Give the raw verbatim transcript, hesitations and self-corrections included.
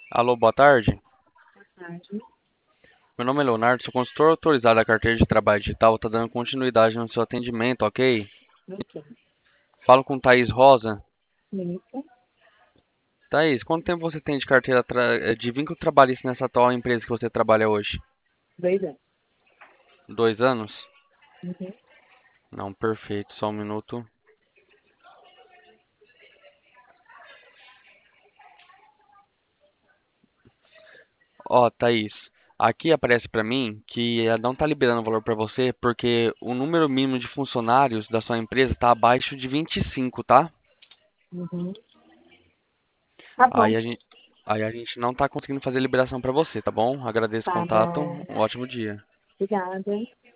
Alô, boa tarde. Tarde. Meu nome é Leonardo, sou consultor autorizado da carteira de trabalho digital. Tá dando continuidade no seu atendimento, ok? Ok. Falo com Thaís Rosa. Isso. Thaís, quanto tempo você tem de carteira tra- eh, de vínculo trabalhista nessa atual empresa que você trabalha hoje? Dois anos. Dois anos? Uhum. Não, perfeito. Só um minuto. Ó, Thaís, aqui aparece pra mim que ela não tá liberando o valor pra você porque o número mínimo de funcionários da sua empresa tá abaixo de vinte e cinco, tá? Uhum. Tá bom. Aí a gente, aí a gente não tá conseguindo fazer liberação pra você, tá bom? Agradeço o Tá contato. bom. Um ótimo dia. Obrigada.